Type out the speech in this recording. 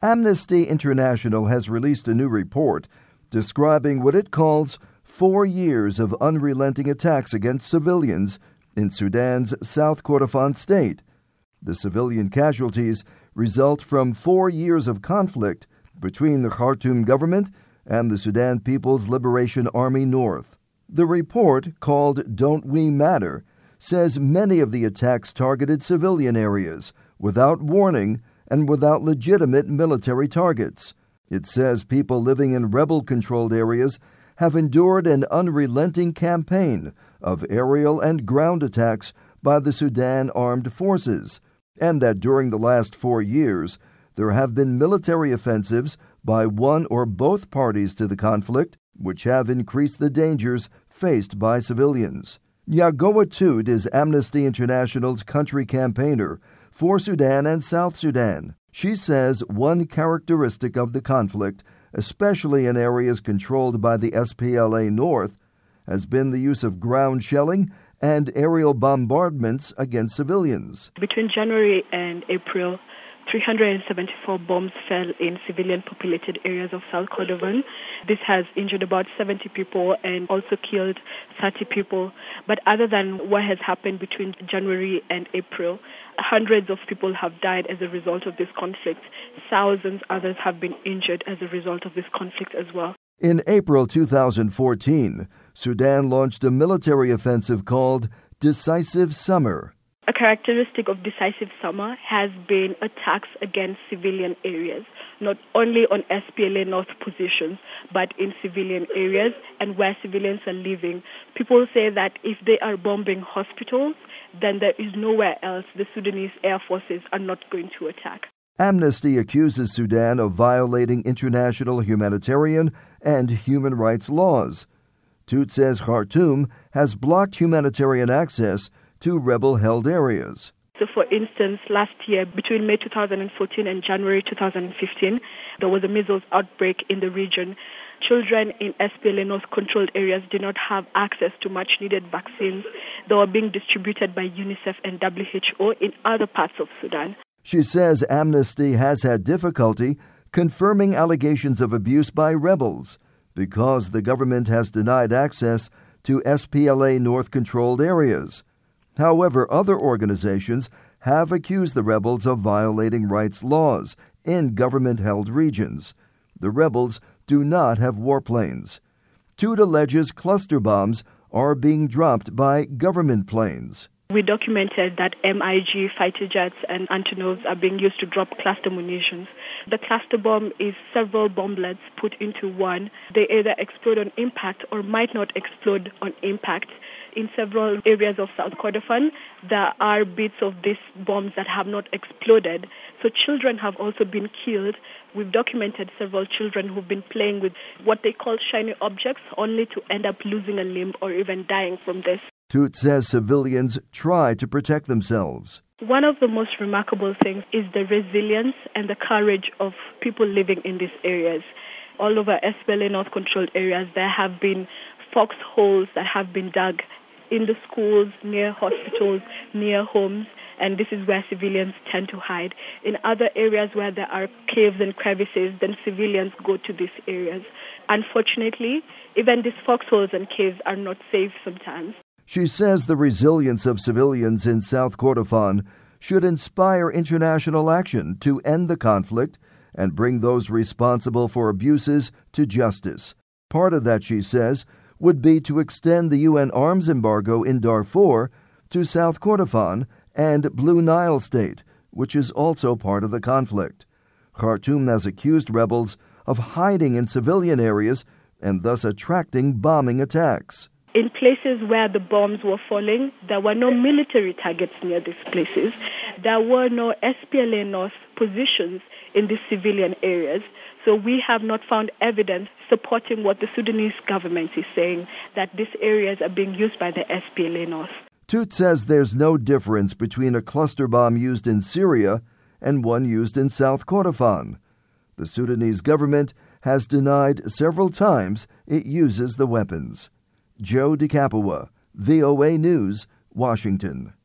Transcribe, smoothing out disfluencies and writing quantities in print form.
Amnesty International has released a new report describing what it calls 4 years of unrelenting attacks against civilians in Sudan's South Kordofan state. The civilian casualties result from 4 years of conflict between the Khartoum government and the Sudan People's Liberation Army North. The report, called Don't We Matter, says many of the attacks targeted civilian areas without warning and without legitimate military targets. It says people living in rebel-controlled areas have endured an unrelenting campaign of aerial and ground attacks by the Sudan Armed Forces, and that during the last 4 years, there have been military offensives by one or both parties to the conflict, which have increased the dangers faced by civilians. Yagoa Toot is Amnesty International's country campaigner for Sudan and South Sudan. She says one characteristic of the conflict, especially in areas controlled by the SPLA North, has been the use of ground shelling and aerial bombardments against civilians. Between January and April, 374 bombs fell in civilian-populated areas of South Kordofan. This has injured about 70 people and also killed 30 people. But other than what has happened between January and April, hundreds of people have died as a result of this conflict. Thousands others have been injured as a result of this conflict as well. In April 2014, Sudan launched a military offensive called Decisive Summer. A characteristic of Decisive Summer has been attacks against civilian areas, not only on SPLA North positions, but in civilian areas and where civilians are living. People say that if they are bombing hospitals, then there is nowhere else the Sudanese air forces are not going to attack. Amnesty accuses Sudan of violating international humanitarian and human rights laws. Toot says Khartoum has blocked humanitarian access to rebel-held areas. So, for instance, last year, between May 2014 and January 2015, there was a measles outbreak in the region. Children in SPLA North-controlled areas did not have access to much-needed vaccines that were being distributed by UNICEF and WHO in other parts of Sudan. She says Amnesty has had difficulty confirming allegations of abuse by rebels because the government has denied access to SPLA North-controlled areas. However, other organizations have accused the rebels of violating rights laws in government-held regions. The rebels do not have warplanes. Toot alleges cluster bombs are being dropped by government planes. We documented that MiG fighter jets and Antonovs are being used to drop cluster munitions. The cluster bomb is several bomblets put into one. They either explode on impact or might not explode on impact. In several areas of South Kordofan, there are bits of these bombs that have not exploded. So children have also been killed. We've documented several children who've been playing with what they call shiny objects, only to end up losing a limb or even dying from this. Toot says civilians try to protect themselves. One of the most remarkable things is the resilience and the courage of people living in these areas. All over SPLA North-controlled areas, there have been foxholes that have been dug in the schools, near hospitals, near homes, and this is where civilians tend to hide. In other areas where there are caves and crevices, then civilians go to these areas. Unfortunately, even these foxholes and caves are not safe sometimes. She says the resilience of civilians in South Kordofan should inspire international action to end the conflict and bring those responsible for abuses to justice. Part of that, she says, would be to extend the UN arms embargo in Darfur to South Kordofan and Blue Nile State, which is also part of the conflict. Khartoum has accused rebels of hiding in civilian areas and thus attracting bombing attacks. In places where the bombs were falling, there were no military targets near these places. There were no SPLA North positions in these civilian areas. So we have not found evidence supporting what the Sudanese government is saying, that these areas are being used by the SPLA North. Toot says there's no difference between a cluster bomb used in Syria and one used in South Kordofan. The Sudanese government has denied several times it uses the weapons. Joe DeCapua, VOA News, Washington.